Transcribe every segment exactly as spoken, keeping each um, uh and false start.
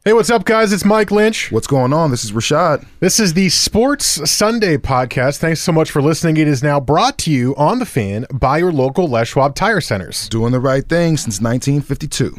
Hey, what's up, guys? It's Mike Lynch. What's going on? This is Rashad. This is the Sports Sunday podcast. Thanks so much for listening. It is now brought to you on The Fan by your local Les Schwab Tire Centers. Doing the right thing since nineteen fifty-two.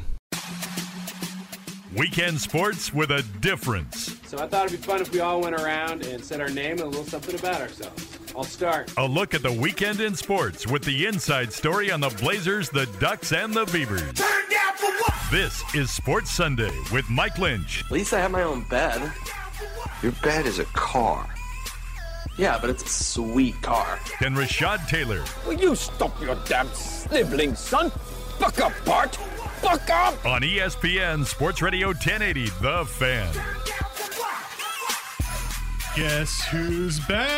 Weekend sports with a difference. So I thought it'd be fun if we all went around and said our name and a little something about ourselves. I'll start. A look at the weekend in sports with the inside story on the Blazers, the Ducks, and the Beavers. Turn down for what? This is Sports Sunday with Mike Lynch. At least I have my own bed. Your bed is a car. Yeah, but it's a sweet car. And Rashad Taylor. Will you stop your damn sniveling, son? Buck up, Bart. Buck up! On E S P N Sports Radio ten eighty, The Fan. Guess who's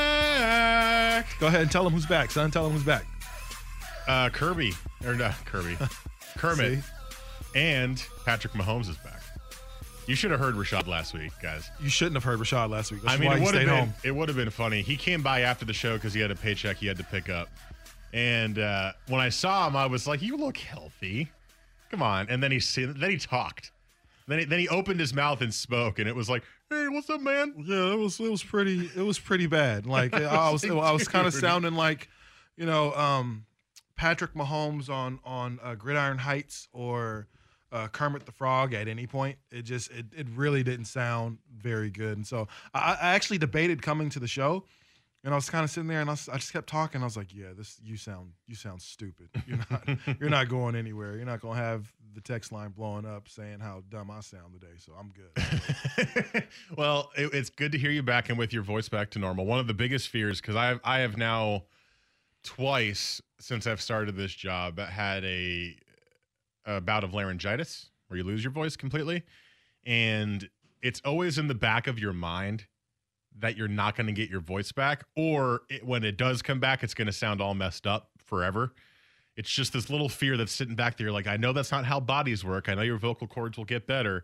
back? Go ahead and tell him who's back, son. Tell him who's back. Uh, Kirby, or not Kirby, Kermit, and Patrick Mahomes is back. You should have heard Rashad last week, guys. You shouldn't have heard Rashad last week. That's I mean, why it he would have stayed been home. it would have been funny. He came by after the show because he had a paycheck he had to pick up, and uh, when I saw him, I was like, "You look healthy. Come on!" And then he then he talked. Then he, then he opened his mouth and spoke, and it was like, "Hey, what's up, man?" Yeah, it was it was pretty it was pretty bad. Like I was I was kind of sounding like, you know, um, Patrick Mahomes on on uh, Gridiron Heights or uh, Kermit the Frog at any point. It just it it really didn't sound very good. And so I, I actually debated coming to the show. And I was kind of sitting there, and I, was, I just kept talking. I was like, "Yeah, this you sound you sound stupid. You're not you're not going anywhere. You're not going to have the text line blowing up saying how dumb I sound today. So I'm good." Well, it, it's good to hear you back and with your voice back to normal. One of the biggest fears, because I have I have now twice since I've started this job had a, a bout of laryngitis where you lose your voice completely, and it's always in the back of your mind that you're not going to get your voice back, or it, when it does come back, it's going to sound all messed up forever. It's just this little fear that's sitting back there. Like, I know that's not how bodies work. I know your vocal cords will get better,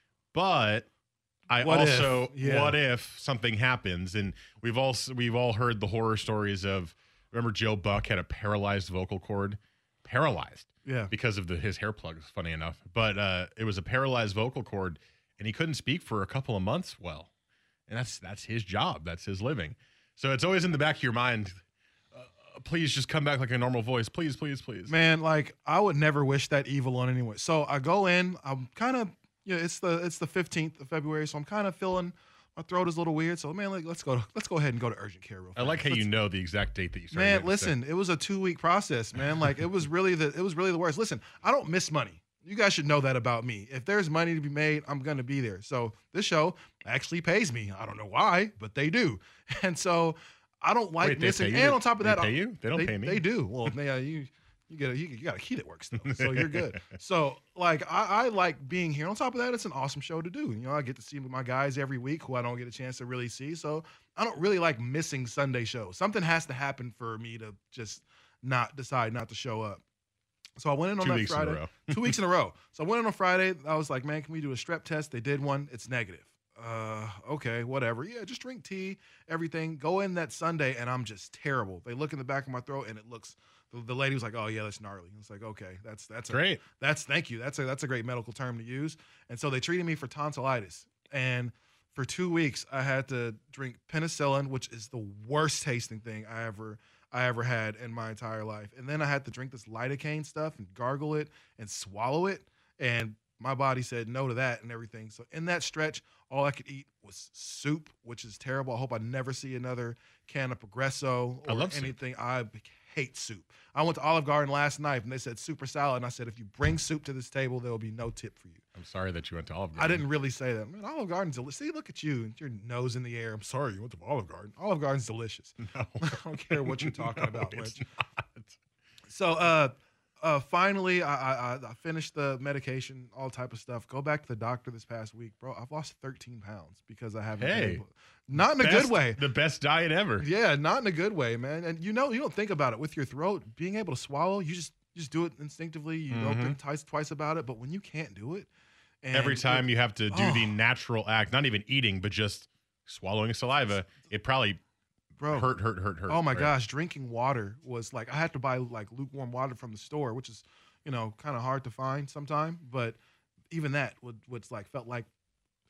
but I What also, if? Yeah. what if something happens? And we've all, we've all heard the horror stories of, remember Joe Buck had a paralyzed vocal cord, paralyzed Yeah. because of the, his hair plugs, funny enough, but uh, it was a paralyzed vocal cord and he couldn't speak for a couple of months. Well, and that's that's his job. That's his living. So it's always in the back of your mind, uh, please just come back like a normal voice. Please, please, please. Man, like I would never wish that evil on anyone. So I go in, I'm kind of, you know, it's the it's the fifteenth of February, so I'm kind of feeling my throat is a little weird. So man, like, let's go let's go ahead and go to urgent care real fast. I like how Let's- you know the exact date that you started. Man, getting sick. listen, it was a two week process, man. Like it was really the it was really the worst. Listen, I don't miss money. You guys should know that about me. If there's money to be made, I'm gonna be there. So this show actually pays me. I don't know why, but they do. And so I don't like Wait, they missing. pay you And to- on top of they that, pay you? They don't they, pay me. They do. Well, they, uh, you you get a, you, you got a key that works though, so you're good. So like I, I like being here. On top of that, it's an awesome show to do. You know, I get to see my guys every week who I don't get a chance to really see. So I don't really like missing Sunday shows. Something has to happen for me to just not decide not to show up. So I went in on Two that weeks in a Friday. row. two weeks in a row. So I went in on Friday. I was like, man, can we do a strep test? They did one. It's negative. Uh, okay, whatever. Yeah, just drink tea, everything. Go in that Sunday, and I'm just terrible. They look in the back of my throat, and it looks. The, the lady was like, "Oh yeah, that's gnarly." It's like, okay, that's that's a, Great. That's thank you. That's a that's a great medical term to use. And so they treated me for tonsillitis, and for two weeks I had to drink penicillin, which is the worst tasting thing I ever. I ever had in my entire life. And then I had to drink this lidocaine stuff and gargle it and swallow it. And my body said no to that and everything. So in that stretch, all I could eat was soup, which is terrible. I hope I never see another can of Progresso I or love soup. anything. I hate soup. I went to Olive Garden last night and they said super salad. And I said, if you bring soup to this table, there will be no tip for you. I'm sorry that you went to Olive I Garden. didn't really say that. Man, Olive Garden's delicious. See, look at you, your nose in the air. I'm sorry you went to Olive Garden. Olive Garden's delicious. No. I don't care what you're talking No, about, it's Lynch. not. So, uh, uh, finally, I, I I finished the medication, all type of stuff. Go back to the doctor this past week, bro. I've lost thirteen pounds because I haven't. been Hey. able- not in a Best- good way. The best diet ever. Yeah, not in a good way, man. And you know, you don't think about it with your throat being able to swallow. You just you just do it instinctively. You don't Mhm. think twice twice about it. But when you can't do it, and Every time you have to do the Oh. natural act, not even eating, but just swallowing saliva, it probably bro, hurt, hurt, hurt, hurt. Oh my right? gosh, drinking water was like I had to buy like lukewarm water from the store, which is, you know, kind of hard to find sometime. But even that would was like felt like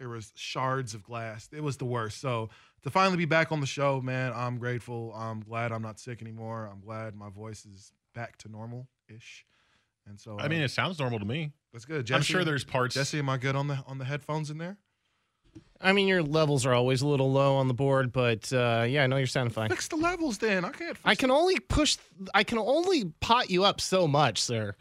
There was shards of glass. It was the worst. So to finally be back on the show, man, I'm grateful. I'm glad I'm not sick anymore. I'm glad my voice is back to normal-ish. And so I mean, uh, it sounds normal to me. that's good. Jesse, I'm sure there's parts. Jesse, am I good on the on the headphones in there? I mean, your levels are always a little low on the board, but uh, yeah, I know you're sounding fine. Fix the levels, then. I can't. Fix I can only push. I can only pot you up so much, sir.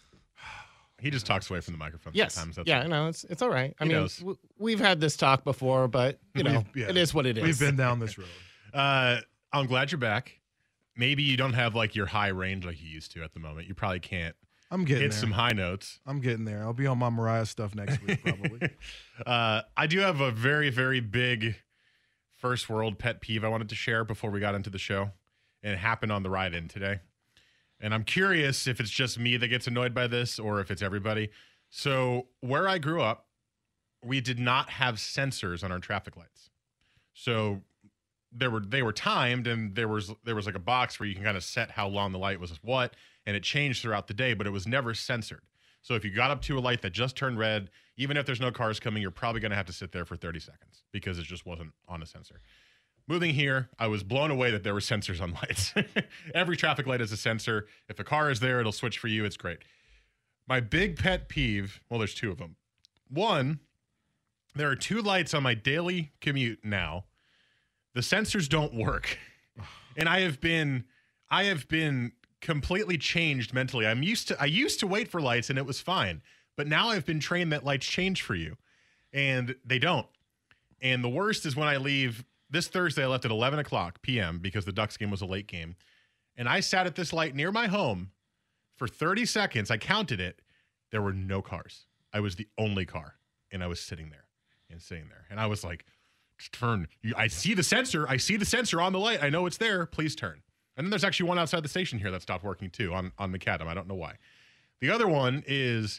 He just talks away from the microphone Yes. sometimes. That's yeah, all. no, it's it's all right. I He mean, knows. w- we've had this talk before, but you know, We've- yeah. it is what it is. We've been down this road. Uh, I'm glad you're back. Maybe you don't have like your high range like you used to at the moment. You probably can't I'm getting hit there. some high notes. I'm getting there. I'll be on my Mariah stuff next week, probably. uh, I do have a very, very big first world pet peeve I wanted to share before we got into the show. And it happened on the ride in today. And I'm curious if it's just me that gets annoyed by this or if it's everybody. So where I grew up, we did not have sensors on our traffic lights. So there were they were timed, and there was there was like a box where you can kind of set how long the light was what, and it changed throughout the day, but it was never censored. So if you got up to a light that just turned red, even if there's no cars coming, you're probably going to have to sit there for thirty seconds because it just wasn't on a sensor. Moving here, I was blown away that there were sensors on lights. Every traffic light is a sensor. If a car is there, it'll switch for you. It's great. My big pet peeve, well, there's two of them. One, there are two lights on my daily commute now. The sensors don't work. And I have been I have been completely changed mentally. I'm used to I used to wait for lights and it was fine. But now I've been trained that lights change for you. And they don't. And the worst is when I leave this Thursday, I left at eleven o'clock p.m. because the Ducks game was a late game. And I sat at this light near my home for thirty seconds. I counted it. There were no cars. I was the only car. And I was sitting there and sitting there. And I was like, just turn. You, I see the sensor. I see the sensor on the light. I know it's there. Please turn. And then there's actually one outside the station here that stopped working too on, on Macadam. I don't know why. The other one is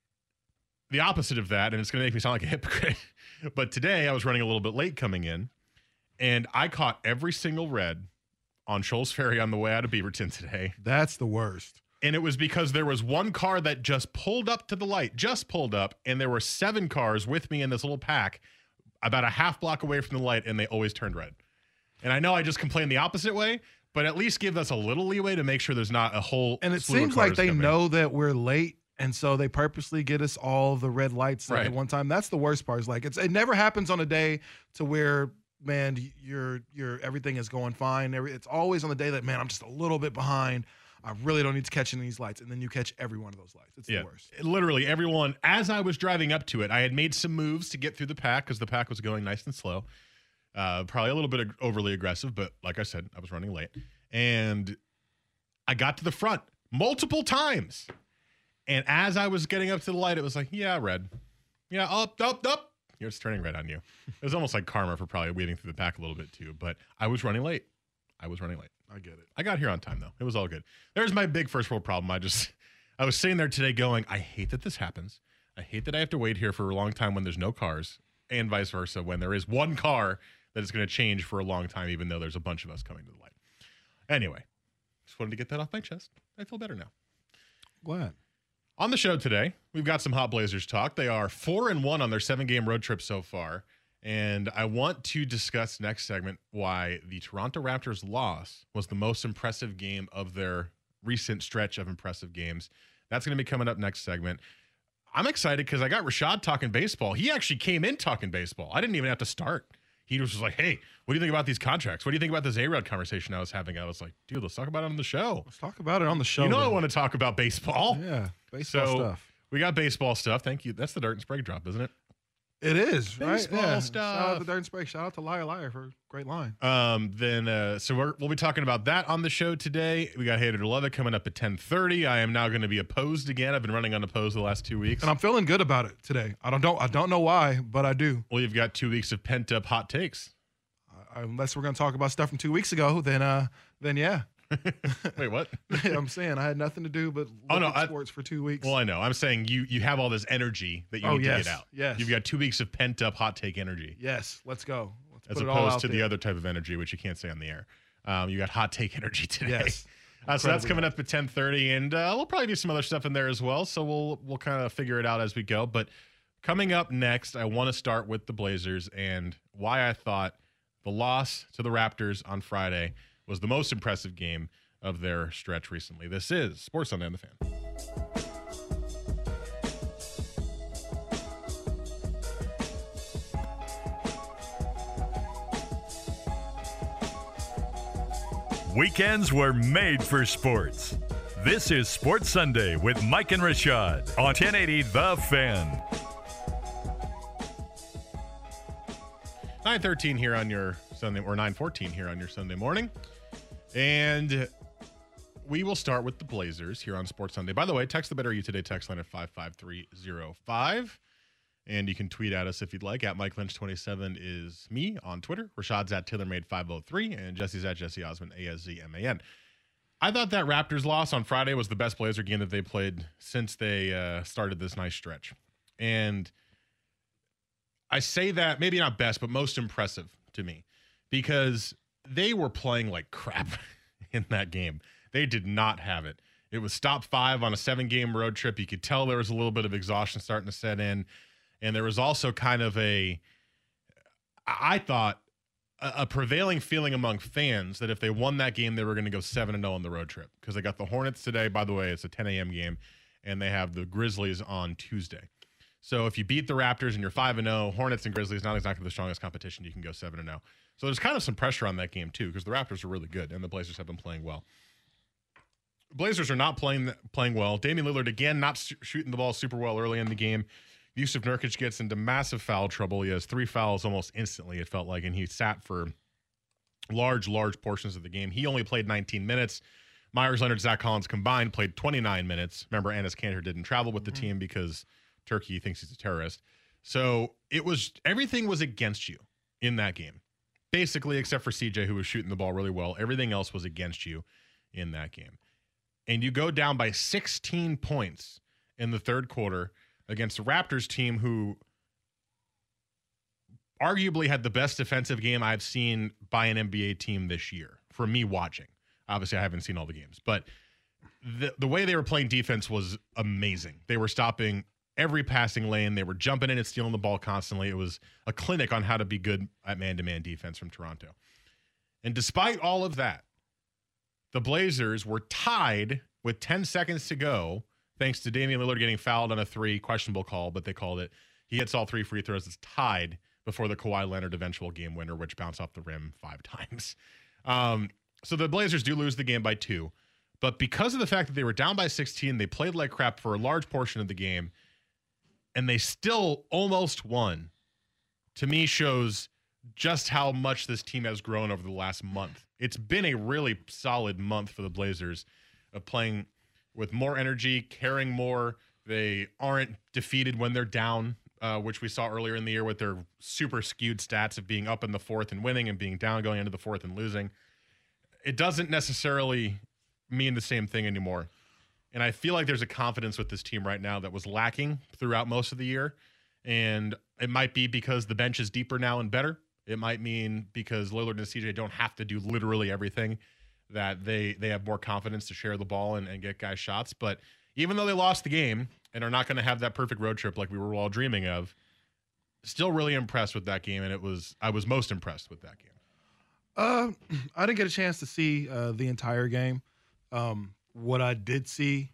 the opposite of that, and it's going to make me sound like a hypocrite. But today I was running a little bit late coming in, and I caught every single red on Shoals Ferry on the way out of Beaverton today. That's the worst. And it was because there was one car that just pulled up to the light, just pulled up, and there were seven cars with me in this little pack about a half block away from the light, and they always turned red. And I know I just complained the opposite way, but at least give us a little leeway to make sure there's not a whole And it slew of seems like cars they coming. know that we're late, and so they purposely get us all the red lights Right. at one time. That's the worst part. Is like it's it never happens on a day to where, man, you're you're everything is going fine. Every, it's always on the day that, man, I'm just a little bit behind. I really don't need to catch any of these lights, and then you catch every one of those lights. It's Yeah, the worst. literally everyone. As I was driving up to it, I had made some moves to get through the pack because the pack was going nice and slow. Uh, probably a little bit ag- overly aggressive, but like I said, I was running late. And I got to the front multiple times. And as I was getting up to the light, it was like, yeah, red. Yeah, up, up, up. It's turning red on you. It was almost like karma for probably weeding through the pack a little bit too. But I was running late. I was running late. I get it. I got here on time, though. It was all good. There's my big first world problem. I just, I was sitting there today going, I hate that this happens. I hate that I have to wait here for a long time when there's no cars, and vice versa when there is one car that is going to change for a long time, even though there's a bunch of us coming to the light. Anyway, just wanted to get that off my chest. I feel better now. Glad. On the show today, we've got some Hot Blazers talk. They are four and one on their seven-game road trip so far. And I want to discuss next segment why the Toronto Raptors loss was the most impressive game of their recent stretch of impressive games. That's going to be coming up next segment. I'm excited because I got Rashad talking baseball. He actually came in talking baseball. I didn't even have to start. He was just like, hey, what do you think about these contracts? What do you think about this A-Rod conversation I was having? I was like, dude, let's talk about it on the show. Let's talk about it on the show. You know I then. want to talk about baseball. Yeah, baseball So stuff. we got baseball stuff. Thank you. That's the Dirt and Sprague drop, isn't it? It is, right? Baseball Yeah. stuff. Shout out to Dirt and Sprague. Shout out to Liar Liar for a great line. Um, then, uh, so we're, we'll be talking about that on the show today. We got Hater to Love It coming up at ten thirty. I am now going to be opposed again. I've been running unopposed the last two weeks. And I'm feeling good about it today. I don't, don't I don't know why, but I do. Well, you've got two weeks of pent up hot takes. Uh, unless we're going to talk about stuff from two weeks ago, then uh, then yeah. Wait, what? I'm saying I had nothing to do but look Oh, no, at I- sports for two weeks. Well, I know. I'm saying you you have all this energy that you Oh, need yes, to get out. yes. You've got two weeks of pent up hot take energy, yes, let's go. Let's as put it all opposed out to the there. other type of energy, which you can't say on the air. Um, you got hot take energy today. Yes. Uh, so that's Incredibly coming hot. up at ten thirty, and uh, we'll probably do some other stuff in there as well. So we'll we'll kind of figure it out as we go. But Coming up next, I want to start with the Blazers and why I thought the loss to the Raptors on Friday was the most impressive game of their stretch recently. This is Sports Sunday on the Fan. Weekends were made for sports. This is Sports Sunday with Mike and Rashad on ten eighty The Fan. nine thirteen here on your Sunday, or nine fourteen here on your Sunday morning. And we will start with the Blazers here on Sports Sunday. By the way, text the Better You Today text line at five five three zero five. And you can tweet at us if you'd like. At Mike Lynch twenty-seven is me on Twitter. Rashad's at TaylorMade five oh three. And Jesse's at Jesse Osmond, A S Z M A N. I thought that Raptors loss on Friday was the best Blazer game that they played since they uh, started this nice stretch. And I say that, maybe not best, but most impressive to me, because they were playing like crap in that game. They did not have it. It was stop five on a seven-game road trip. You could tell there was a little bit of exhaustion starting to set in. And there was also kind of a, I thought, a, a prevailing feeling among fans that if they won that game, they were going to go seven and oh on the road trip. Because they got the Hornets today. By the way, it's a ten a.m. game. And they have the Grizzlies on Tuesday. So if you beat the Raptors and you're five and oh, Hornets and Grizzlies, not exactly the strongest competition. You can go seven and oh. So there's kind of some pressure on that game, too, because the Raptors are really good, and the Blazers have been playing well. Blazers are not playing playing well. Damian Lillard, again, not sh- shooting the ball super well early in the game. Yusuf Nurkic gets into massive foul trouble. He has three fouls almost instantly, it felt like, and he sat for large, large portions of the game. He only played nineteen minutes. Myers Leonard, Zach Collins combined played twenty-nine minutes. Remember, Enes Kanter didn't travel with the mm-hmm. team because Turkey thinks he's a terrorist. So it was, everything was against you in that game. Basically, except for C J, who was shooting the ball really well. Everything else was against you in that game. And you go down by sixteen points in the third quarter against a Raptors team who arguably had the best defensive game I've seen by an N B A team this year, for me watching. Obviously, I haven't seen all the games. But the, the way they were playing defense was amazing. They were stopping every passing lane. They were jumping in and stealing the ball constantly. It was a clinic on how to be good at man-to-man defense from Toronto. And despite all of that, the Blazers were tied with ten seconds to go, thanks to Damian Lillard getting fouled on a three, questionable call, but they called it. He hits all three free throws. It's tied before the Kawhi Leonard eventual game winner, which bounced off the rim five times. Um, so the Blazers do lose the game by two. But because of the fact that they were down by sixteen, they played like crap for a large portion of the game, and they still almost won, to me shows just how much this team has grown over the last month. It's been a really solid month for the Blazers of playing with more energy, caring more. They aren't defeated when they're down, uh, which we saw earlier in the year with their super skewed stats of being up in the fourth and winning and being down going into the fourth and losing. It doesn't necessarily mean the same thing anymore. And I feel like there's a confidence with this team right now that was lacking throughout most of the year. And it might be because the bench is deeper now and better. It might mean because Lillard and C J don't have to do literally everything, that they they have more confidence to share the ball and, and get guys shots. But even though they lost the game and are not going to have that perfect road trip like we were all dreaming of, still really impressed with that game. And it was I was most impressed with that game. Uh, I didn't get a chance to see uh, the entire game. Um, what I did see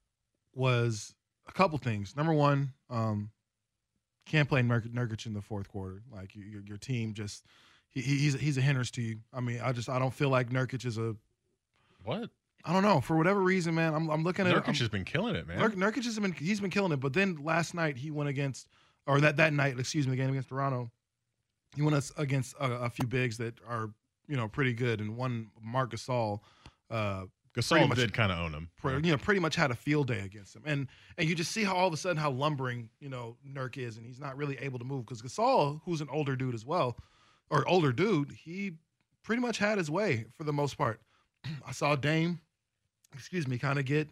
was a couple things. Number one, um, can't play Nur- Nurkic in the fourth quarter. Like you, your, your team just he, he's he's a hindrance to you. I mean, I just I don't feel like Nurkic is a what. I don't know, for whatever reason, man. I'm I'm looking at Nurkic I'm, has been killing it, man. Nur- Nurkic has been he's been killing it. But then last night he went against, or that that night, excuse me, game against Toronto, he went us against a, a few bigs that are you know pretty good, and one Marc Gasol. Uh, Gasol much, did kind of own him. Pretty, you know, pretty much had a field day against him, and and you just see how all of a sudden how lumbering you know Nurk is, and he's not really able to move because Gasol, who's an older dude as well, or older dude, he pretty much had his way for the most part. I saw Dame, excuse me, kind of get.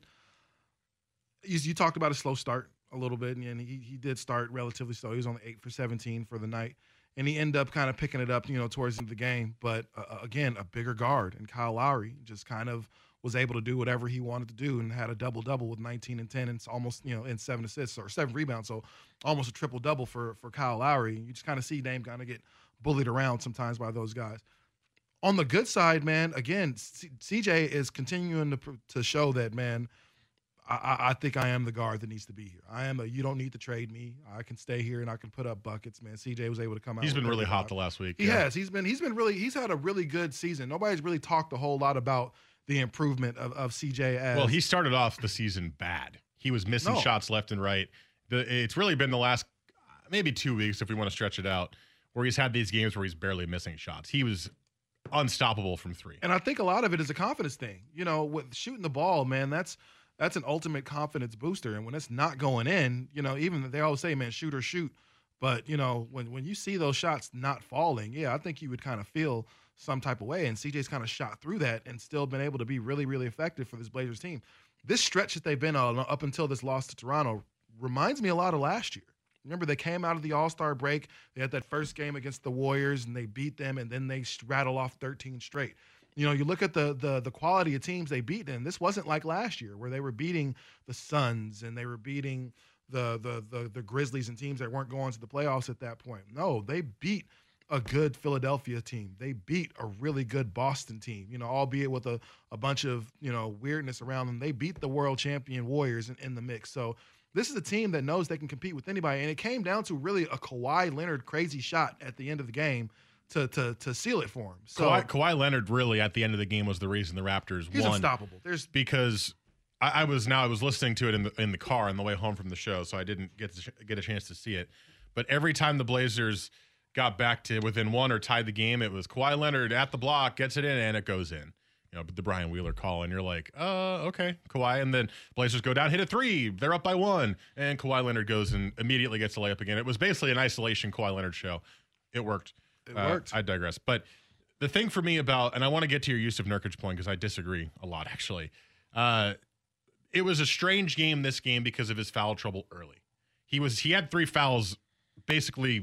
You, you talked about a slow start a little bit, and he he did start relatively slow. He was only eight for seventeen for the night, and he ended up kind of picking it up, you know, towards the end of the game. But uh, again, a bigger guard, and Kyle Lowry just kind of was able to do whatever he wanted to do and had a double-double with nineteen and ten and it's almost, you know, and seven assists or seven rebounds. So almost a triple-double for, for Kyle Lowry. You just kind of see Dame kind of get bullied around sometimes by those guys. On the good side, man, again, C- CJ is continuing to, to show that, man, I, I think I am the guard that needs to be here. I am a, you don't need to trade me. I can stay here and I can put up buckets, man. C J was able to come out. He's been really hot the last week. He yeah. has. He's been, he's been really, he's had a really good season. Nobody's really talked a whole lot about the improvement of, of C J as. Well, he started off the season bad. He was missing No. shots left and right. The, it's really been the last maybe two weeks, if we want to stretch it out, where he's had these games where he's barely missing shots. He was unstoppable from three. And I think a lot of it is a confidence thing. You know, with shooting the ball, man, that's that's an ultimate confidence booster. And when it's not going in, you know, even they always say, man, shoot or shoot. But, you know, when when you see those shots not falling, yeah, I think you would kind of feel some type of way. And C J's kind of shot through that and still been able to be really, really effective for this Blazers team. This stretch that they've been on up until this loss to Toronto reminds me a lot of last year. Remember, they came out of the All-Star break. They had that first game against the Warriors, and they beat them, and then they rattle off thirteen straight. You know, you look at the the the quality of teams they beat, and this wasn't like last year where they were beating the Suns and they were beating the the the, the Grizzlies and teams that weren't going to the playoffs at that point. No, they beat a good Philadelphia team. They beat a really good Boston team, you know, albeit with a, a bunch of, you know, weirdness around them. They beat the world champion Warriors in, in the mix. So this is a team that knows they can compete with anybody. And it came down to really a Kawhi Leonard crazy shot at the end of the game to to to seal it for him. So Kawhi, Kawhi Leonard really at the end of the game was the reason the Raptors he's won. unstoppable. There's because I, I was now I was listening to it in the in the car on the way home from the show, so I didn't get to, get a chance to see it. But every time the Blazers got back to within one or tied the game, it was Kawhi Leonard at the block, gets it in, and it goes in. You know, the Brian Wheeler call, and you're like, uh, okay, Kawhi. And then Blazers go down, hit a three. They're up by one. And Kawhi Leonard goes and immediately gets a layup again. It was basically an isolation Kawhi Leonard show. It worked. It uh, worked. I digress. But the thing for me about, and I want to get to your Yusuf Nurkic point because I disagree a lot, actually. Uh, it was a strange game, this game, because of his foul trouble early. He was he had three fouls basically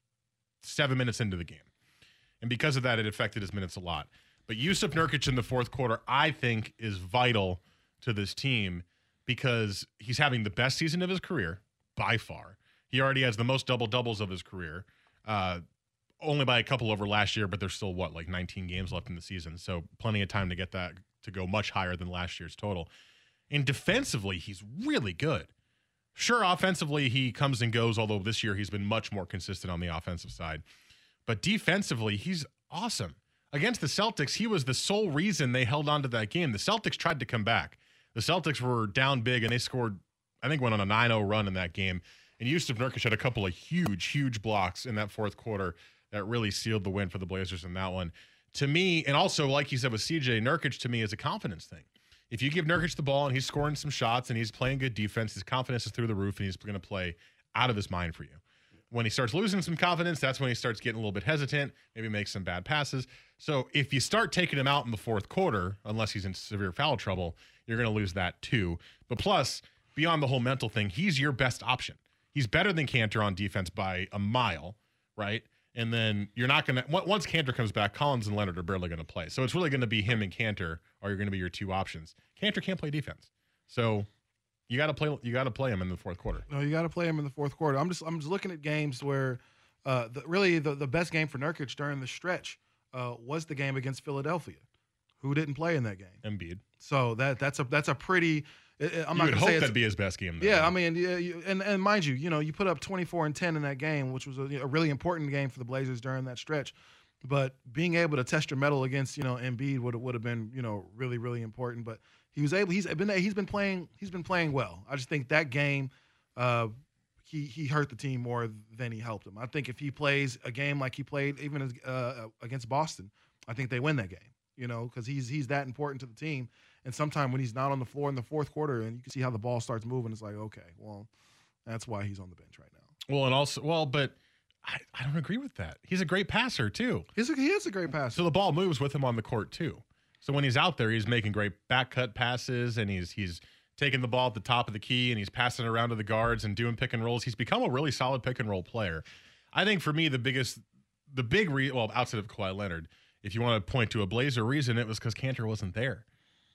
seven minutes into the game. And because of that, it affected his minutes a lot. But Yusuf Nurkic in the fourth quarter, I think, is vital to this team because he's having the best season of his career by far. He already has the most double-doubles of his career, uh, only by a couple over last year, but there's still, what, like nineteen games left in the season. So plenty of time to get that to go much higher than last year's total. And defensively, he's really good. Sure, offensively, he comes and goes, although this year he's been much more consistent on the offensive side. But defensively, he's awesome. Against the Celtics, he was the sole reason they held on to that game. The Celtics tried to come back. The Celtics were down big, and they scored, I think, went on a nine oh run in that game. And Yusuf Nurkic had a couple of huge, huge blocks in that fourth quarter that really sealed the win for the Blazers in that one. To me, and also, like you said with C J, Nurkic to me is a confidence thing. If you give Nurkic the ball and he's scoring some shots and he's playing good defense, his confidence is through the roof, and he's going to play out of his mind for you. When he starts losing some confidence, that's when he starts getting a little bit hesitant, maybe makes some bad passes. So if you start taking him out in the fourth quarter, unless he's in severe foul trouble, you're going to lose that too. But plus, beyond the whole mental thing, he's your best option. He's better than Kanter on defense by a mile, right? And then you're not going to, once Kanter comes back, Collins and Leonard are barely going to play. So it's really going to be him and Kanter are going to be your two options. Kanter can't play defense. So You got to play. You got to play him in the fourth quarter. No, you got to play him in the fourth quarter. I'm just, I'm just looking at games where, uh, the, really the, the best game for Nurkic during the stretch uh, was the game against Philadelphia. Who didn't play in that game? Embiid. So that that's a that's a pretty. I'm you not would gonna hope say that'd be his best game. Though. Yeah, I mean, yeah, you, and and mind you, you know, you put up twenty-four and ten in that game, which was a, a really important game for the Blazers during that stretch. But being able to test your mettle against, you know, Embiid would would have been, you know, really really important. But he was able. He's been he's been playing he's been playing well. I just think that game, uh, he he hurt the team more than he helped them. I think if he plays a game like he played even as, uh, against Boston, I think they win that game. You know, because he's he's that important to the team. And sometimes when he's not on the floor in the fourth quarter, and you can see how the ball starts moving, it's like, okay, well, that's why he's on the bench right now. Well, and also, well, but I, I don't agree with that. He's a great passer too. He's a, he is a great passer. So the ball moves with him on the court too. So when he's out there, he's making great back cut passes, and he's he's taking the ball at the top of the key, and he's passing around to the guards and doing pick and rolls. He's become a really solid pick and roll player. I think for me, the biggest, the big re well, outside of Kawhi Leonard, if you want to point to a Blazer reason, it was because Kanter wasn't there.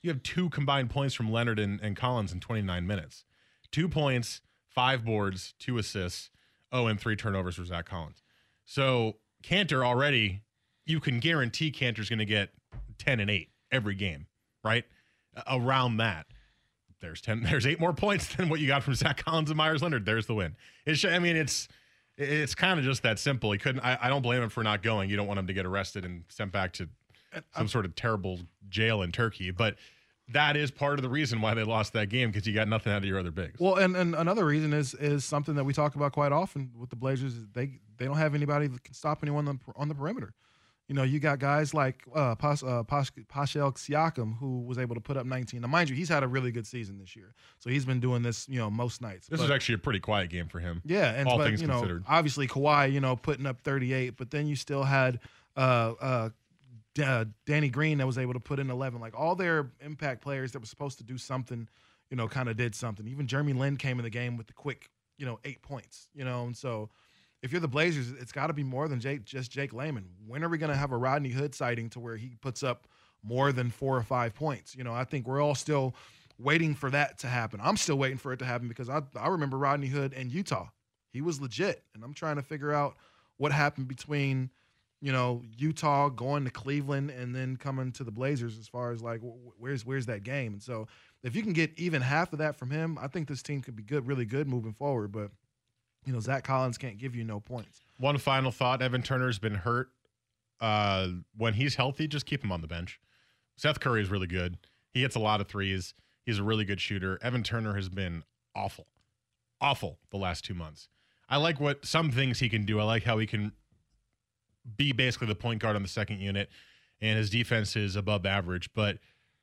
You have two combined points from Leonard and, and Collins in twenty-nine minutes. Two points, five boards, two assists, oh, and three turnovers for Zach Collins. So Kanter already, you can guarantee Kanter's going to get ten and eight every game, right? Around that. There's ten. There's eight more points than what you got from Zach Collins and Myers Leonard. There's the win. It's. I mean, it's. It's kind of just that simple. He couldn't. I, I don't blame him for not going. You don't want him to get arrested and sent back to some sort of terrible jail in Turkey. But that is part of the reason why they lost that game, because you got nothing out of your other bigs. Well, and, and another reason is is something that we talk about quite often with the Blazers. Is they they don't have anybody that can stop anyone on, on the perimeter. You know, you got guys like uh, Pas, uh, Pas, Pascal Siakam, who was able to put up nineteen. Now, mind you, he's had a really good season this year, so he's been doing this, you know, most nights. This but, is actually a pretty quiet game for him. Yeah, and all but, things you know, considered. obviously Kawhi, you know, putting up thirty-eight, but then you still had uh, uh, D- uh, Danny Green that was able to put in eleven. Like all their impact players that were supposed to do something, you know, kind of did something. Even Jeremy Lin came in the game with the quick, you know, eight points. You know, and so. If you're the Blazers, it's got to be more than Jake, just Jake Layman. When are we going to have a Rodney Hood sighting to where he puts up more than four or five points? You know, I think we're all still waiting for that to happen. I'm still waiting for it to happen because I, I remember Rodney Hood in Utah. He was legit, and I'm trying to figure out what happened between, you know, Utah going to Cleveland and then coming to the Blazers as far as, like, where's where's that game? And so if you can get even half of that from him, I think this team could be good, really good moving forward. But you know, Zach Collins can't give you no points. One final thought. Evan Turner's been hurt. Uh, when he's healthy, just keep him on the bench. Seth Curry is really good. He hits a lot of threes. He's a really good shooter. Evan Turner has been awful. Awful the last two months. I like what some things he can do. I like how he can be basically the point guard on the second unit, and his defense is above average. But,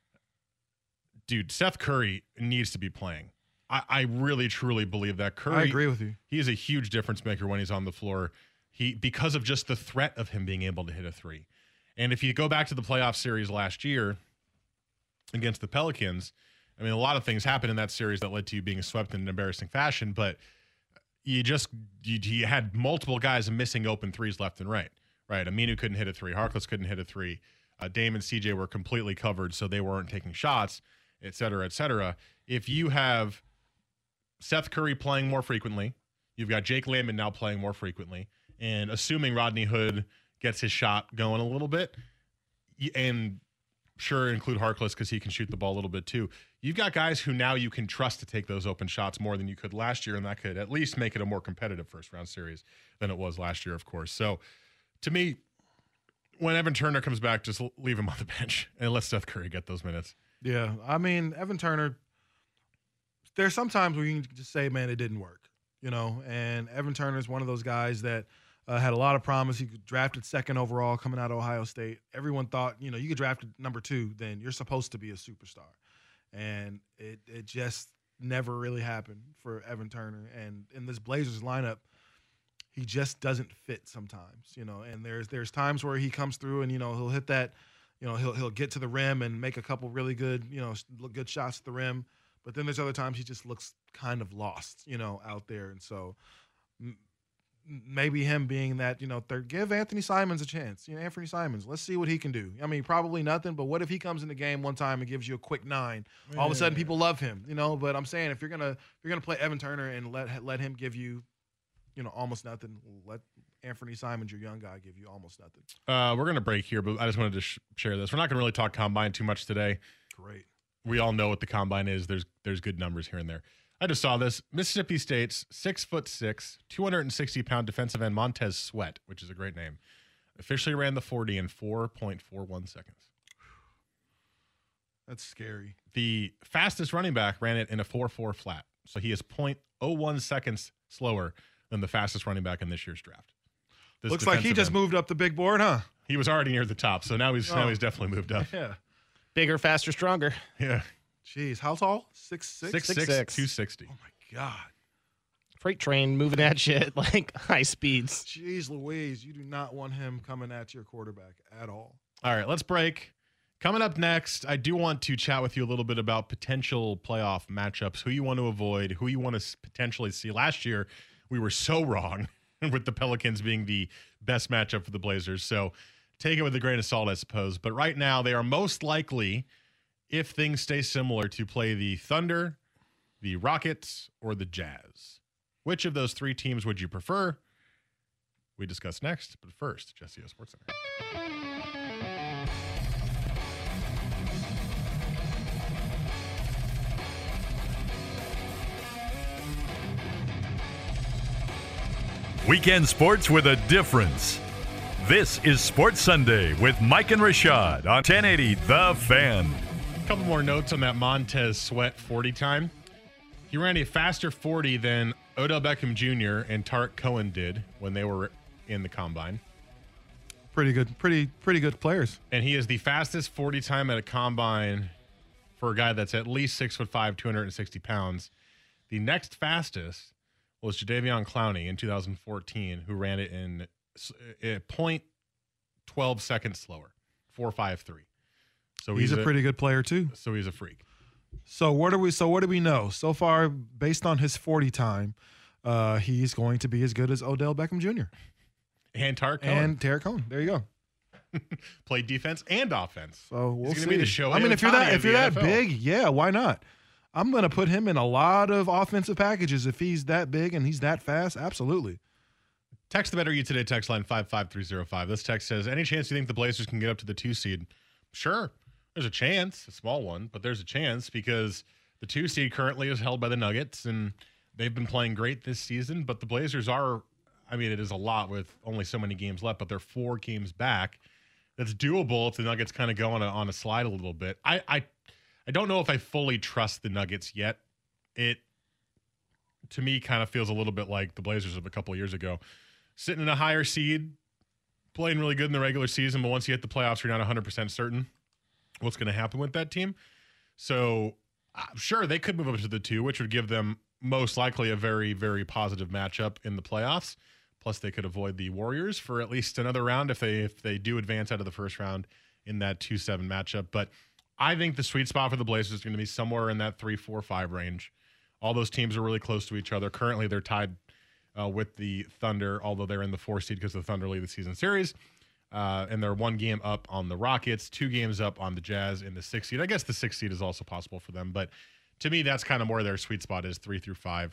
dude, Seth Curry needs to be playing. I, I really, truly believe that Curry. I agree with you. He is a huge difference maker when he's on the floor. He because of just the threat of him being able to hit a three. And if you go back to the playoff series last year against the Pelicans, I mean, a lot of things happened in that series that led to you being swept in an embarrassing fashion. But you just you, you had multiple guys missing open threes left and right. Right, Aminu couldn't hit a three. Harkless couldn't hit a three. Uh, Dame and C J were completely covered, so they weren't taking shots, et cetera, et cetera. If you have Seth Curry playing more frequently, you've got Jake Layman now playing more frequently, and assuming Rodney Hood gets his shot going a little bit, and sure include Harkless because he can shoot the ball a little bit too, you've got guys who now you can trust to take those open shots more than you could last year, and that could at least make it a more competitive first-round series than it was last year, of course. So, to me, when Evan Turner comes back, just leave him on the bench and let Seth Curry get those minutes. Yeah, I mean, Evan Turner, there's sometimes where you can just say, man, it didn't work, you know, and Evan Turner is one of those guys that uh, had a lot of promise. He drafted second overall coming out of Ohio State. Everyone thought, you know, you get drafted number two, then you're supposed to be a superstar. And it it just never really happened for Evan Turner. And in this Blazers lineup, he just doesn't fit sometimes, you know, and there's there's times where he comes through and, you know, he'll hit that, you know, he'll he'll get to the rim and make a couple really good, you know, good shots at the rim. But then there's other times he just looks kind of lost, you know, out there. And so m- maybe him being that, you know, third, give Anthony Simons a chance. You know, Anthony Simons, let's see what he can do. I mean, probably nothing, but what if he comes in the game one time and gives you a quick nine? All of a sudden people love him, you know, but I'm saying if you're going to if you're going to play Evan Turner and let let him give you, you know, almost nothing, let Anthony Simons, your young guy, give you almost nothing. Uh, we're going to break here, but I just wanted to sh- share this. We're not going to really talk Combine too much today. Great. We all know what the Combine is. There's there's good numbers here and there. I just saw this. Mississippi State's six foot six, two hundred sixty pound defensive end Montez Sweat, which is a great name, officially ran the forty in four point four one seconds. That's scary. The fastest running back ran it in a four four flat, so he is zero point zero one seconds slower than the fastest running back in this year's draft. This Looks like he just end. moved up the big board, huh? He was already near the top, so now he's Oh. now he's definitely moved up. Yeah. Bigger, faster, stronger. Yeah. Jeez, how tall? Six six. Six Six, six, six. two sixty. Oh my God. Freight train moving that shit like high speeds. Jeez Louise, you do not want him coming at your quarterback at all. All right, let's break. Coming up next, I do want to chat with you a little bit about potential playoff matchups, who you want to avoid, who you want to potentially see. Last year, we were so wrong with the Pelicans being the best matchup for the Blazers. So take it with a grain of salt, I suppose. But right now, they are most likely if things stay similar, to play the Thunder, the Rockets, or the Jazz. Which of those three teams would you prefer? We discuss next, but first, Jesse O Sports Center. Weekend sports with a difference. This is Sports Sunday with Mike and Rashad on ten eighty The Fan. A couple more notes on that Montez Sweat forty time. He ran a faster forty than Odell Beckham Junior and Tarek Cohen did when they were in the combine. Pretty good, pretty pretty good players. And he is the fastest forty time at a combine for a guy that's at least six foot five, two hundred sixty pounds. The next fastest was Jadeveon Clowney in two thousand fourteen, who ran it in zero point one two seconds slower, four five three. So he's, he's a, a pretty good player too. So he's a freak. So what do we? So what do we know so far? Based on his forty time, uh, he's going to be as good as Odell Beckham Junior and Tarek Cohen. And Tarek Cohen. There you go. Play defense and offense. So we'll he's see. Be the show I mean, if you're that if you're that N F L. big, yeah, why not? I'm going to put him in a lot of offensive packages if he's that big and he's that fast. Absolutely. Text the Better You Today text line five five three zero five. This text says, any chance you think the Blazers can get up to the two seed? Sure. There's a chance, a small one, but there's a chance because the two seed currently is held by the Nuggets, and they've been playing great this season. But the Blazers are, I mean, it is a lot with only so many games left, but they're four games back. That's doable if the Nuggets kind of go on a, on a slide a little bit. I, I I don't know if I fully trust the Nuggets yet. It, to me, kind of feels a little bit like the Blazers of a couple years ago. Sitting in a higher seed, playing really good in the regular season, but once you hit the playoffs, you're not one hundred percent certain what's going to happen with that team. So, uh, sure, they could move up to the two, which would give them most likely a very, very positive matchup in the playoffs. Plus, they could avoid the Warriors for at least another round if they if they do advance out of the first round in that two seven matchup. But I think the sweet spot for the Blazers is going to be somewhere in that three four five range. All those teams are really close to each other. Currently, they're tied uh, with the Thunder, although they're in the four seed because the Thunder lead the season series. Uh, and they're one game up on the Rockets, two games up on the Jazz in the six seed. I guess the six seed is also possible for them. But to me, that's kind of where their sweet spot is, three through five.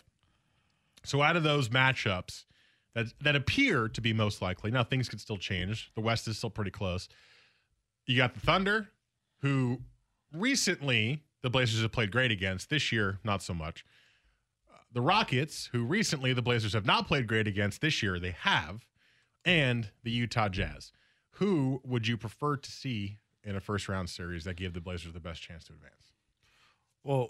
So out of those matchups that, that appear to be most likely, now things could still change. The West is still pretty close. You got the Thunder, who recently the Blazers have played great against. This year, not so much. Uh, the Rockets, who recently the Blazers have not played great against. This year, they have. And the Utah Jazz. Who would you prefer to see in a first-round series that gave the Blazers the best chance to advance? Well,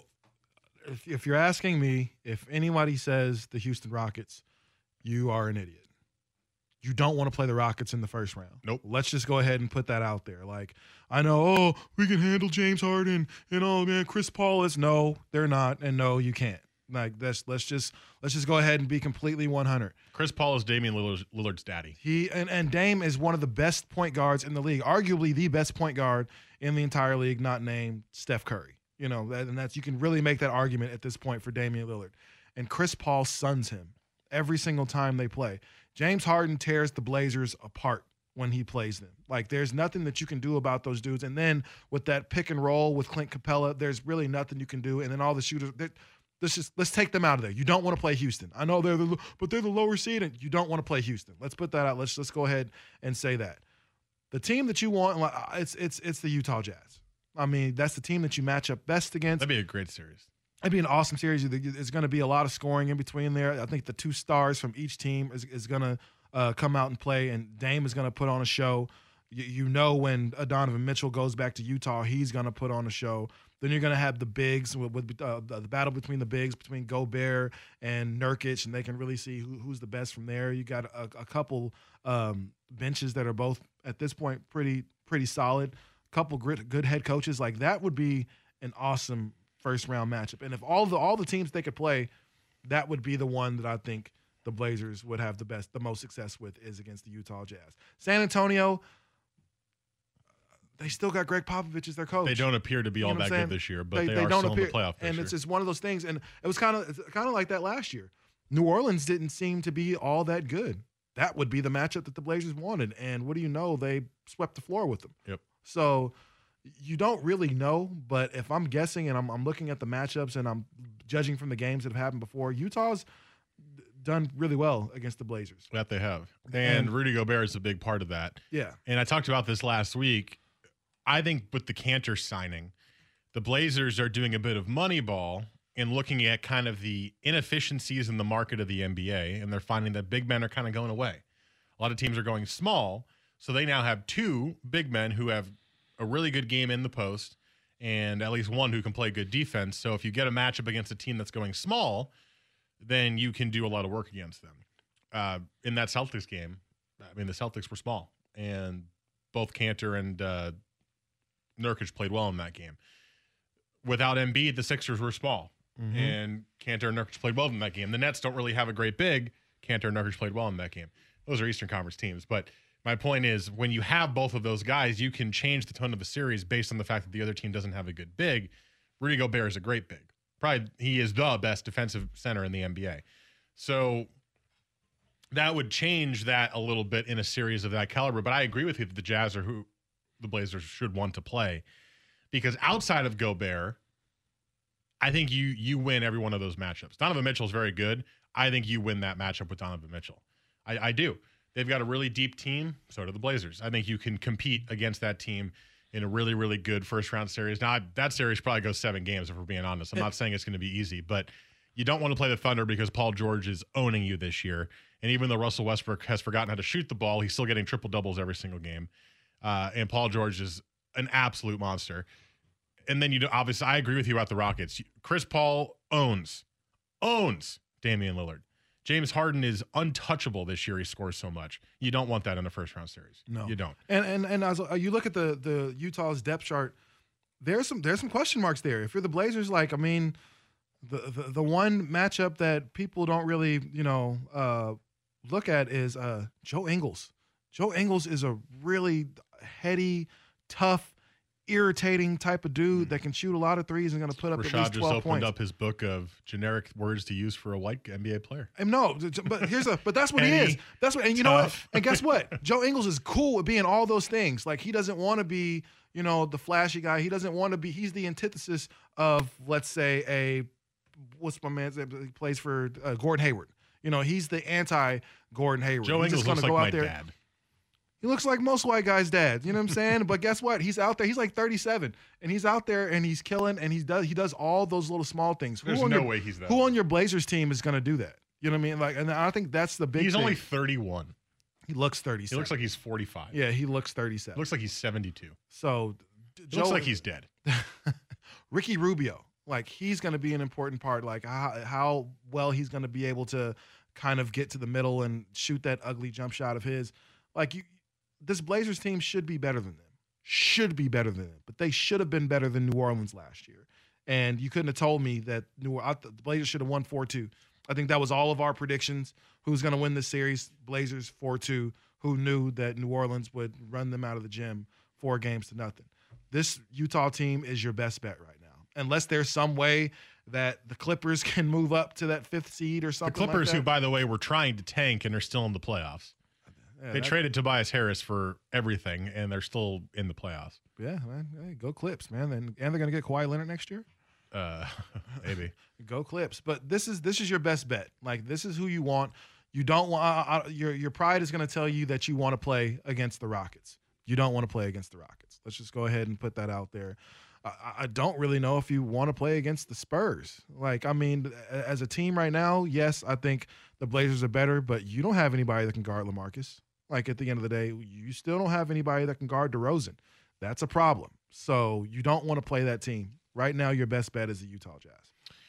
if, if you're asking me, if anybody says the Houston Rockets, you are an idiot. You don't want to play the Rockets in the first round. Nope. Let's just go ahead and put that out there. Like, I know, oh, we can handle James Harden and oh man, Chris Paul is. No, they're not, and no, you can't. Like, that's let's just let's just go ahead and be completely one hundred. Chris Paul is Damian Lillard's, Lillard's daddy. He and, and Dame is one of the best point guards in the league, arguably the best point guard in the entire league, not named Steph Curry. You know, and that's you can really make that argument at this point for Damian Lillard. And Chris Paul suns him every single time they play. James Harden tears the Blazers apart when he plays them. Like, there's nothing that you can do about those dudes. And then with that pick and roll with Clint Capella, there's really nothing you can do. And then all the shooters, let's just let's take them out of there. You don't want to play Houston. I know they're the but they're the lower seed, and you don't want to play Houston. Let's put that out. Let's let's go ahead and say that. The team that you want, it's it's it's the Utah Jazz. I mean, that's the team that you match up best against. That'd be a great series. It'd be an awesome series. There's going to be a lot of scoring in between there. I think the two stars from each team is, is going to uh, come out and play, and Dame is going to put on a show. You, you know when Donovan Mitchell goes back to Utah, he's going to put on a show. Then you're going to have the bigs, with, with uh, the battle between the bigs, between Gobert and Nurkic, and they can really see who, who's the best from there. You got a, a couple um, benches that are both, at this point, pretty pretty solid. A couple good, good head coaches. Like, that would be an awesome first-round matchup. And if all the all the teams they could play, that would be the one that I think the Blazers would have the best, the most success with, is against the Utah Jazz. San Antonio, they still got Greg Popovich as their coach. They don't appear to be You know all what that I'm good this year, but they, they, they are don't still appear, in the playoff and picture. it's just one of those things. And it was kind of kind of like that last year. New Orleans didn't seem to be all that good. That would be the matchup that the Blazers wanted, and what do you know? They swept the floor with them. Yep. So, you don't really know, but if I'm guessing and I'm, I'm looking at the matchups and I'm judging from the games that have happened before, Utah's done really well against the Blazers. That they have. And, And- Rudy Gobert is a big part of that. Yeah. And I talked about this last week. I think with the Cantor signing, the Blazers are doing a bit of money ball and looking at kind of the inefficiencies in the market of the N B A, and they're finding that big men are kind of going away. A lot of teams are going small, so they now have two big men who have a really good game in the post and at least one who can play good defense. So if you get a matchup against a team that's going small, then you can do a lot of work against them. Uh, in that Celtics game, I mean, the Celtics were small, and both Cantor and uh, Nurkic played well in that game. Without Embiid, the Sixers were small, Mm-hmm. and Cantor and Nurkic played well in that game. The Nets don't really have a great big. Cantor and Nurkic played well in that game. Those are Eastern Conference teams. But my point is, when you have both of those guys, you can change the tone of a series based on the fact that the other team doesn't have a good big. Rudy Gobert is a great big. Probably he is the best defensive center in the N B A. So that would change that a little bit in a series of that caliber. But I agree with you that the Jazz are who the Blazers should want to play, because outside of Gobert, I think you you win every one of those matchups. Donovan Mitchell is very good. I think you win that matchup with Donovan Mitchell. I, I do. They've got a really deep team. So do the Blazers. I think you can compete against that team in a really, really good first-round series. Now, that series probably goes seven games, if we're being honest. I'm not saying it's going to be easy, but you don't want to play the Thunder because Paul George is owning you this year. And even though Russell Westbrook has forgotten how to shoot the ball, he's still getting triple-doubles every single game. Uh, and Paul George is an absolute monster. And then you do, obviously, I agree with you about the Rockets. Chris Paul owns, owns Damian Lillard. James Harden is untouchable this year. He scores so much. You don't want that in a first-round series. No, you don't. And and and as uh, you look at the the Utah's depth chart, there's some there's some question marks there. If you're the Blazers, like I mean, the the, the one matchup that people don't really you know uh, look at is uh, Joe Ingles. Joe Ingles is a really heady, tough, irritating type of dude that can shoot a lot of threes and going to put up Rashad at least just twelve opened points. up his book of generic words to use for a white N B A player. And no, but here's a but that's what he Heady, is. That's what and you know what? tough. And guess what? Joe Ingles is cool with being all those things. Like he doesn't want to be, you know, the flashy guy. He doesn't want to be he's the antithesis of, let's say, a what's my man's name? He plays for uh, Gordon Hayward. You know, he's the anti Gordon Hayward. Joe he's Ingles just looks gonna like go my out there. dad. He looks like most white guys' dads, you know what I'm saying? But guess what? He's out there. He's like thirty-seven, and he's out there and he's killing, and he does he does all those little small things. There's on no your, way he's that Who old. on your Blazers team is going to do that? You know what I mean? Like, and I think that's the big. He's thing. only thirty-one. He looks thirty-seven. He looks like he's forty-five. yeah, he looks thirty-seven. Looks like he's seventy-two. so. He looks Joe- like he's dead. Ricky Rubio, like he's going to be an important part. Like how, how well he's going to be able to kind of get to the middle and shoot that ugly jump shot of his. Like you, this Blazers team should be better than them. Should be better than them, but they should have been better than New Orleans last year. And you couldn't have told me that New I, the Blazers should have won four two. I think that was all of our predictions. Who's going to win this series? Blazers four two. Who knew that New Orleans would run them out of the gym four games to nothing? This Utah team is your best bet right now. Unless there's some way that the Clippers can move up to that fifth seed or The something Clippers, like that. who, by the way, were trying to tank and are still in the playoffs. Yeah, They that- traded Tobias Harris for everything, and they're still in the playoffs. Yeah, man. Hey, go Clips, man. And, and they're going to get Kawhi Leonard next year? Uh, maybe. Go Clips. But this is this is your best bet. Like, this is who you want. You don't want uh, uh, your your pride is going to tell you that you want to play against the Rockets. You don't want to play against the Rockets. Let's just go ahead and put that out there. I, I don't really know if you want to play against the Spurs. Like, I mean, as a team right now, yes, I think the Blazers are better, but you don't have anybody that can guard LaMarcus. Like, at the end of the day, you still don't have anybody that can guard DeRozan. That's a problem. So you don't want to play that team. Right now, your best bet is the Utah Jazz.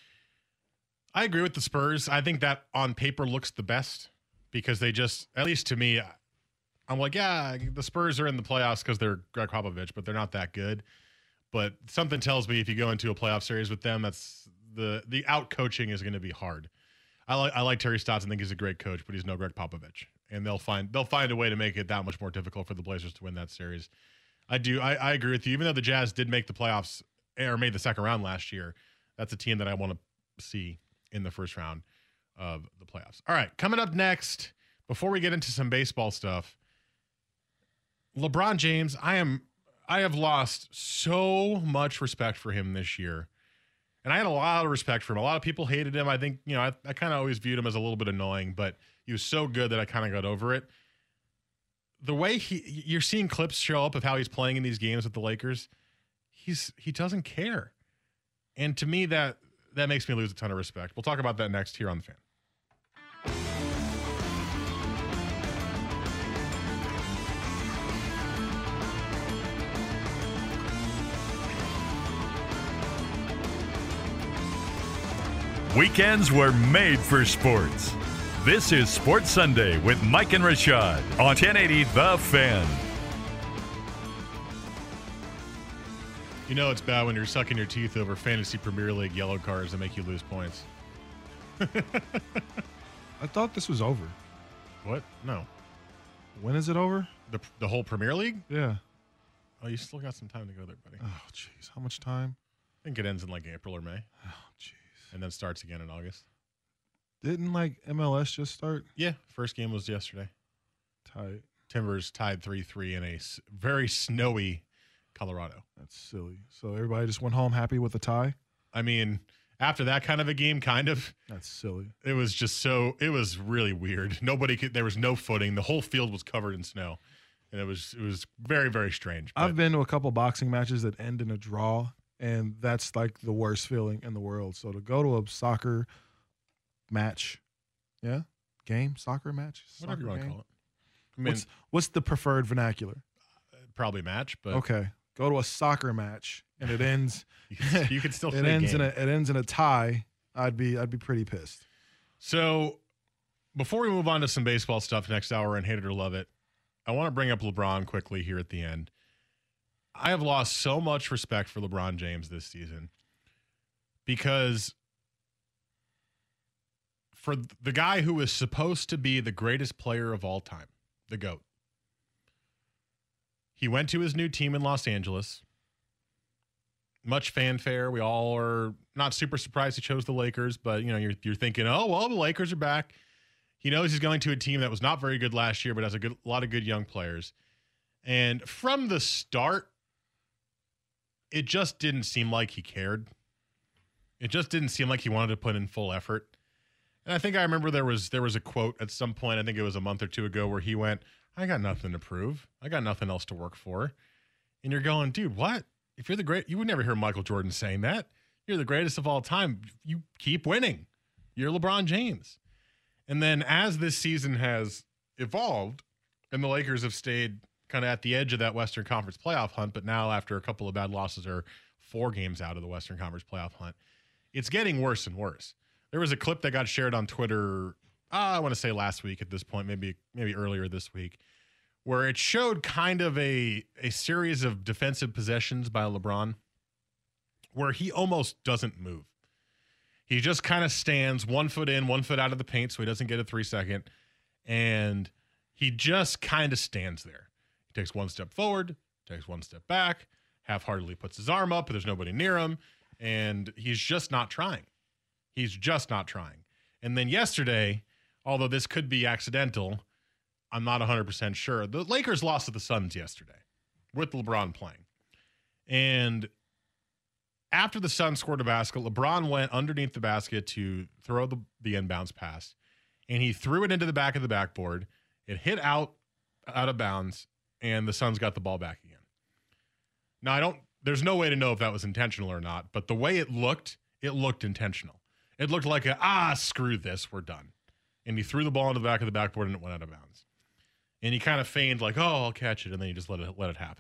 I agree with the Spurs. I think that on paper looks the best because they just, at least to me, I'm like, yeah, the Spurs are in the playoffs because they're Greg Popovich, but they're not that good. But something tells me if you go into a playoff series with them, that's the the out coaching is going to be hard. I like I like Terry Stotts and think he's a great coach, but he's no Greg Popovich, and they'll find they'll find a way to make it that much more difficult for the Blazers to win that series. I do. I, I agree with you. Even though the Jazz did make the playoffs or made the second round last year, that's a team that I want to see in the first round of the playoffs. All right, coming up next, before we get into some baseball stuff, LeBron James, I am I have lost so much respect for him this year. And I had a lot of respect for him. A lot of people hated him. I think, you know, I, I kind of always viewed him as a little bit annoying, but he was so good that I kind of got over it. The way he, you're seeing clips show up of how he's playing in these games with the Lakers, he's he doesn't care. And to me, that that makes me lose a ton of respect. We'll talk about that next here on The Fan. Weekends were made for sports. This is Sports Sunday with Mike and Rashad on ten eighty The Fan. You know it's bad when you're sucking your teeth over Fantasy Premier League yellow cards that make you lose points. I thought this was over. What? No. When is it over? The the whole Premier League? Yeah. Oh, you still got some time to go there, buddy. Oh, jeez. How much time? I think it ends in like April or May. Oh, jeez. And then starts again in August. Didn't like M L S just start? Yeah, first game was yesterday. Tight. Timbers tied three three in a s- very snowy Colorado. That's silly. So everybody just went home happy with a tie? I mean, after that kind of a game, kind of. That's silly. It was just so, it was really weird. Nobody could, there was no footing. The whole field was covered in snow. And it was, it was very, very strange. I've been to a couple boxing matches that end in a draw, and that's like the worst feeling in the world. So to go to a soccer match, yeah, game, soccer match, Whatever you want to call it. I mean, what's, what's the preferred vernacular? probably match, but Okay, go to a soccer match and it ends. you, could, you could still it say ends game. in a it ends in a tie. I'd be I'd be pretty pissed. So before we move on to some baseball stuff next hour and hate it or love it, I want to bring up LeBron quickly here at the end. I have lost so much respect for LeBron James this season because for the guy who is supposed to be the greatest player of all time, the GOAT, he went to his new team in Los Angeles. Much fanfare. We all are not super surprised he chose the Lakers, but you know, you're you're thinking, oh well, the Lakers are back. He knows he's going to a team that was not very good last year, but has a good a lot of good young players. And from the start, it just didn't seem like he cared. It just didn't seem like he wanted to put in full effort. And I think I remember there was there was a quote at some point, I think it was a month or two ago, where he went, I got nothing to prove. I got nothing else to work for. And you're going, dude, what? If you're the great, you would never hear Michael Jordan saying that. You're the greatest of all time. You keep winning. You're LeBron James. And then as this season has evolved and the Lakers have stayed kind of at the edge of that Western Conference playoff hunt, but now after a couple of bad losses are four games out of the Western Conference playoff hunt, it's getting worse and worse. There was a clip that got shared on Twitter, uh, I want to say last week at this point, maybe maybe earlier this week, where it showed kind of a, a series of defensive possessions by LeBron where he almost doesn't move. He just kind of stands one foot in, one foot out of the paint so he doesn't get a three second, and he just kind of stands there. He takes one step forward, takes one step back, half-heartedly puts his arm up, but there's nobody near him, and he's just not trying. He's just not trying. And then yesterday, although this could be accidental, I'm not one hundred percent sure. The Lakers lost to the Suns yesterday with LeBron playing. And after the Suns scored a basket, LeBron went underneath the basket to throw the, the inbounds pass, and he threw it into the back of the backboard. It hit out, out of bounds, and the Suns got the ball back again. Now, I don't, there's no way to know if that was intentional or not, but the way it looked, it looked intentional. It looked like a, ah, screw this, we're done. And he threw the ball into the back of the backboard and it went out of bounds. And he kind of feigned like, oh, I'll catch it, and then he just let it let it happen.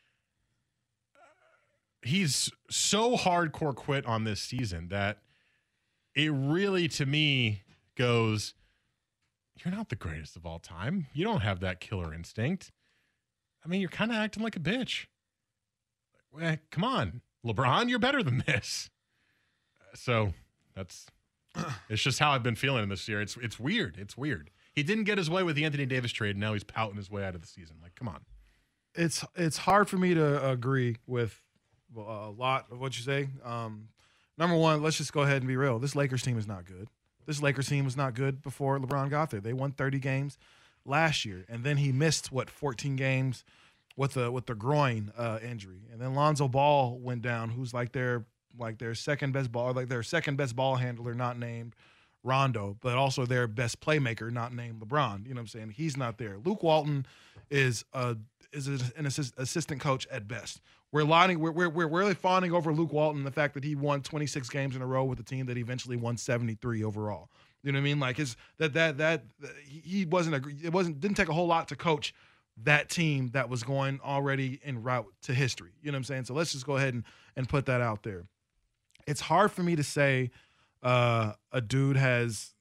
He's so hardcore quit on this season that it really, to me, goes, you're not the greatest of all time. You don't have that killer instinct. I mean, you're kind of acting like a bitch. Well, come on, LeBron, you're better than this. So that's it's just how I've been feeling this year. It's it's weird. It's weird. He didn't get his way with the Anthony Davis trade, and now he's pouting his way out of the season. Like, come on. It's it's hard for me to agree with a lot of what you say. Um, number one, let's just go ahead and be real. This Lakers team is not good. This Lakers team was not good before LeBron got there. They won thirty games last year, and then he missed, what, fourteen games with the with the groin uh, injury, and then Lonzo Ball went down, who's like their like their second best ball, like their second best ball handler, not named Rondo, but also their best playmaker, not named LeBron. You know what I'm saying? He's not there. Luke Walton is a is an assist, assistant coach at best. We're lining, we're, we're we're really fawning over Luke Walton, the fact that he won twenty-six games in a row with a team that eventually won seventy-three overall. You know what I mean? Like his that that that he wasn't a it wasn't didn't take a whole lot to coach that team that was going already en route to history. You know what I'm saying? So let's just go ahead and and put that out there. It's hard for me to say uh, a dude has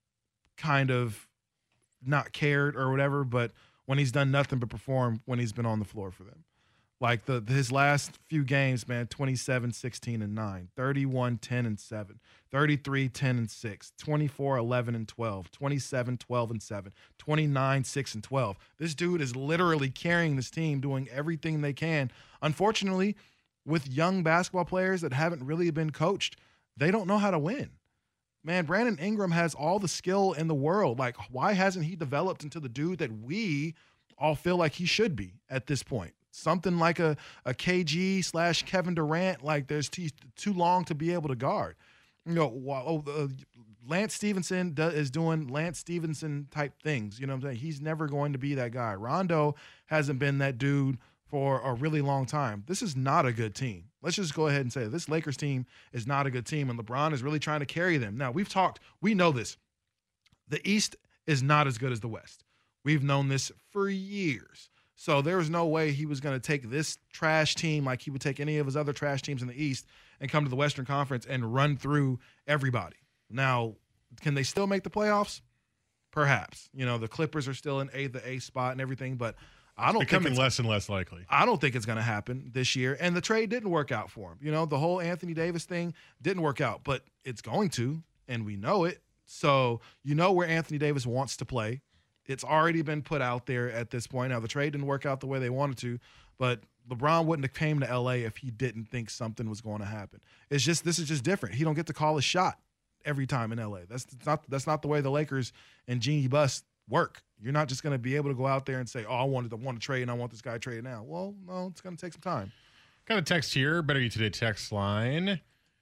kind of not cared or whatever, but when he's done nothing but perform when he's been on the floor for them. Like the his last few games, man, twenty-seven, sixteen, and nine, thirty-one, ten, and seven, thirty-three, ten, and six, twenty-four, eleven, and twelve, twenty-seven, twelve, and seven, twenty-nine, six, and twelve. This dude is literally carrying this team, doing everything they can. Unfortunately, with young basketball players that haven't really been coached, they don't know how to win. Man, Brandon Ingram has all the skill in the world. Like, why hasn't he developed into the dude that we all feel like he should be at this point? Something like a, a K G slash Kevin Durant, like there's t- too long to be able to guard. You know, while, uh, Lance Stevenson do, is doing Lance Stevenson type things. You know what I'm saying? He's never going to be that guy. Rondo hasn't been that dude for a really long time. This is not a good team. Let's just go ahead and say it. This Lakers team is not a good team, and LeBron is really trying to carry them. Now, we've talked, we know this. The East is not as good as the West. We've known this for years. So there was no way he was going to take this trash team like he would take any of his other trash teams in the East and come to the Western Conference and run through everybody. Now, can they still make the playoffs? Perhaps. You know, the Clippers are still in a, the A spot and everything, but I don't it's becoming think it's, less and less likely. I don't think it's going to happen this year. And the trade didn't work out for him. You know, the whole Anthony Davis thing didn't work out, but it's going to, and we know it. So you know where Anthony Davis wants to play. It's already been put out there at this point. Now, the trade didn't work out the way they wanted to, but LeBron wouldn't have came to L A if he didn't think something was going to happen. It's just this is just different. He don't get to call a shot every time in L A. That's not that's not the way the Lakers and Jeanie Buss work. You're not just going to be able to go out there and say, "Oh, I wanted to want to trade, and I want this guy traded now." Well, no, it's going to take some time. Got a text here. Better You Today text line.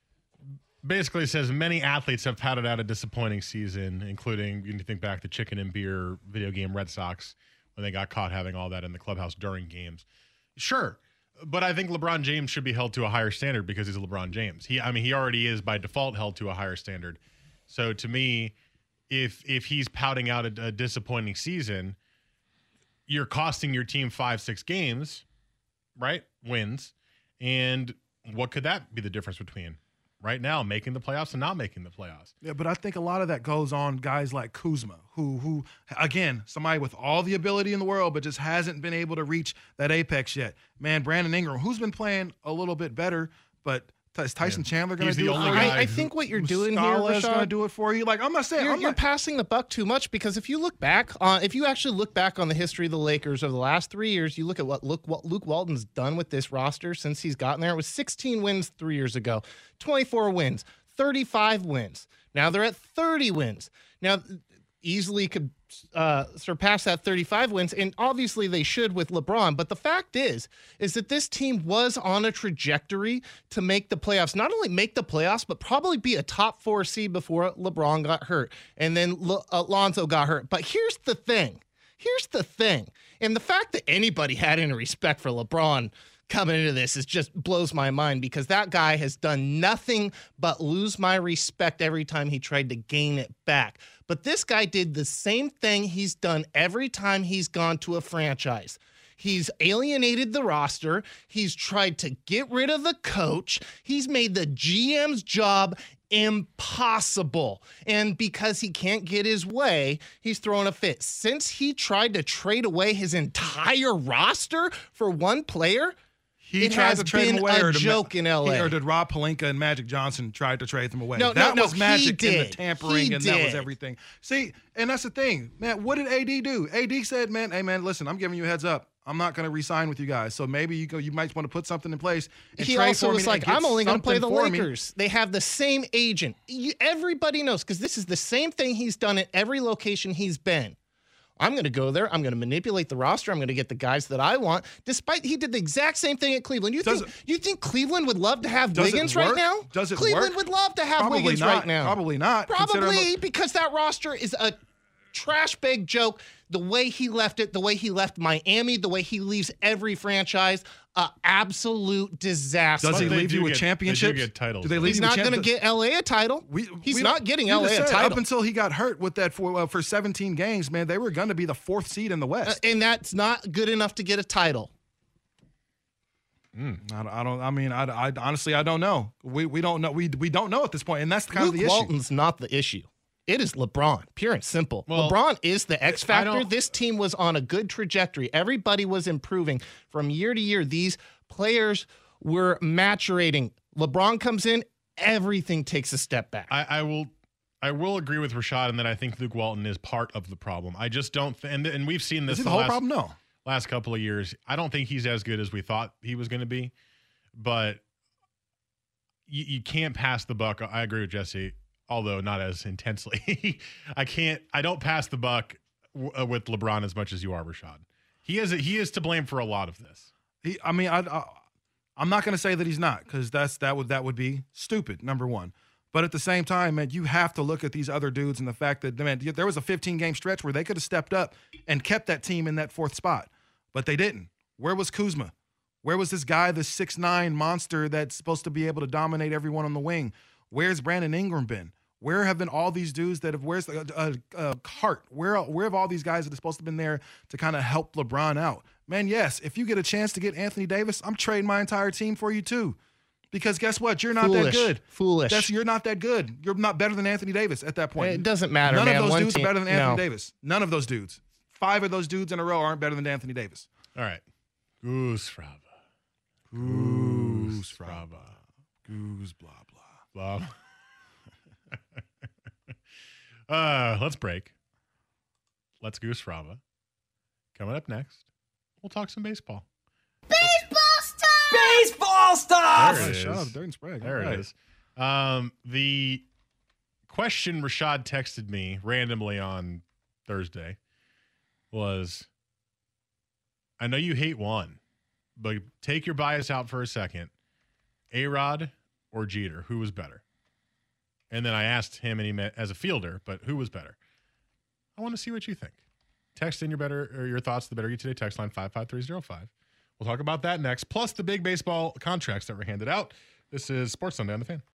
Basically says many athletes have padded out a disappointing season, including, you can think back to Chicken and Beer video game Red Sox when they got caught having all that in the clubhouse during games. Sure, but I think LeBron James should be held to a higher standard because he's LeBron James. He, I mean, he already is by default held to a higher standard. So to me, if if he's pouting out a, a disappointing season, you're costing your team five, six games, right? Wins. And what could that be the difference between? Right now, making the playoffs and not making the playoffs. Yeah, but I think a lot of that goes on guys like Kuzma, who, who again, somebody with all the ability in the world, but just hasn't been able to reach that apex yet. Man, Brandon Ingram, who's been playing a little bit better, but is Tyson yeah. Chandler going to do it? I, I think what you're doing here, Rashad, is going to do it for you. Like I'm not saying you're, I'm you're not, passing the buck too much, because if you look back on, if you actually look back on the history of the Lakers over the last three years, you look at what look what Luke Walton's done with this roster since he's gotten there. It was sixteen wins three years ago, twenty-four wins, thirty-five wins. Now they're at thirty wins. Now easily could uh, surpass that thirty-five wins, and obviously they should with LeBron. But the fact is, is that this team was on a trajectory to make the playoffs. Not only make the playoffs, but probably be a top four seed before LeBron got hurt, and then L- Alonzo got hurt. But here's the thing. Here's the thing. And the fact that anybody had any respect for LeBron coming into this is just blows my mind, because that guy has done nothing but lose my respect every time he tried to gain it back. But this guy did the same thing he's done every time he's gone to a franchise. He's alienated the roster. He's tried to get rid of the coach. He's made the G M's job impossible. And because he can't get his way, he's throwing a fit. Since he tried to trade away his entire roster for one player, He it tried has to trade been them away, a or did, joke in L A. He, or did Rob Pelinka and Magic Johnson try to trade them away? No, that no, was no, Magic he in the did. tampering, He and that was did. everything. See, and that's the thing, man. What did A D do? A D said, "Man, hey, man, listen, I'm giving you a heads up. I'm not going to re-sign with you guys. So maybe you go. You might want to put something in place." And He trade also for me was and like, get "I'm only going to play the something for me." Lakers." They have the same agent. You, everybody knows, because this is the same thing he's done at every location he's been. I'm going to go there. I'm going to manipulate the roster. I'm going to get the guys that I want. Despite he did the exact same thing at Cleveland. You Does think it, you think Cleveland would love to have does Wiggins it work? right now? Does it Cleveland work? would love to have Probably Wiggins not. right now. Probably not. Probably because that roster is a trash bag joke. The way he left it, the way he left Miami, the way he leaves every franchise, uh, absolute disaster. Does he But they leave do you with get- championships? they do get titles, Do they though. leave He's you with not going to champ- get L A a title. We, He's we not don't- getting you L A just a said, title. Up until he got hurt with that for uh, for seventeen games, man, they were going to be the fourth seed in the Uh, West. and that's not good enough to get a title. I, don't- I don't. I mean, I, I honestly, I don't know. We we don't know. We we don't know at this point, and that's kind Luke of the issue. Walton's not the issue. It is LeBron, pure and simple. Well, LeBron is the X I factor. don't- This team was on a good trajectory. Everybody was improving from year to year. These players were maturating. LeBron comes in, everything takes a step back. I, I will I will agree with Rashad in that I think Luke Walton is part of the problem. I just don't th- and and we've seen this Is he the the whole last, problem? No. last couple of years. I don't think he's as good as we thought he was going to be, but you, you can't pass the buck. I agree with Jesse, although not as intensely. I can't I don't pass the buck w- uh, with LeBron as much as you are, Rashad. He is he is to blame for a lot of this. He, I mean, I, I I'm not going to say that he's not, because that's that would that would be stupid. Number one. But at the same time, man, you have to look at these other dudes and the fact that, man, there was a fifteen game stretch where they could have stepped up and kept that team in that fourth spot, but they didn't. Where was Kuzma? Where was this guy, this six nine monster that's supposed to be able to dominate everyone on the wing? Where's Brandon Ingram been? Where have been all these dudes that have, where's uh, uh, uh, Hart? Where, where have all these guys that are supposed to have been there to kind of help LeBron out? Man, yes, if you get a chance to get Anthony Davis, I'm trading my entire team for you too. Because guess what? You're not Foolish. that good. Foolish. That's you're not that good. You're not better than Anthony Davis at that point. It doesn't matter, None man. of those One dudes team- are better than Anthony no. Davis. None of those dudes. Five of those dudes in a row aren't better than Anthony Davis. All right. Goose Fraba. Goose Fraba. Goose blah blah. Blah. uh, let's break. Let's Goose Fraba. Coming up next, we'll talk some baseball. Baseball stuff! There it Shut up, is. Darren Sprague. There All right. it is. Um, the question Rashad texted me randomly on Thursday was, I know you hate one, but take your bias out for a second. A-Rod or Jeter, who was better? And then I asked him, and he meant as a fielder, but who was better? I want to see what you think. Text in your better or your thoughts to the Better You Today text line five five three zero five. We'll talk about that next, plus the big baseball contracts that were handed out. This is Sports Sunday on the Fan.